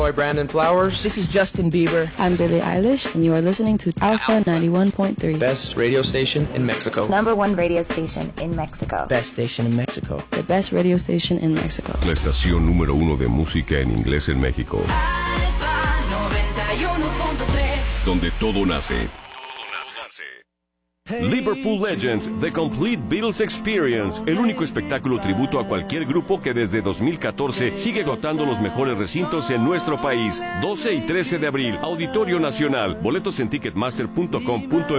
Soy Brandon Flowers. This is Justin Bieber. I'm Billie Eilish, and you are listening to Alpha 91.3. Best radio station in Mexico. #1 radio station in Mexico. Best station in Mexico. The best radio station in Mexico. La estación número 1 de música en inglés en México. Alpha 91.3. Donde todo nace. Liverpool Legends, The Complete Beatles Experience, el único espectáculo tributo a cualquier grupo que desde 2014 sigue agotando los mejores recintos en nuestro país. 12 y 13 de abril, Auditorio Nacional. Boletos en ticketmaster.com.mx.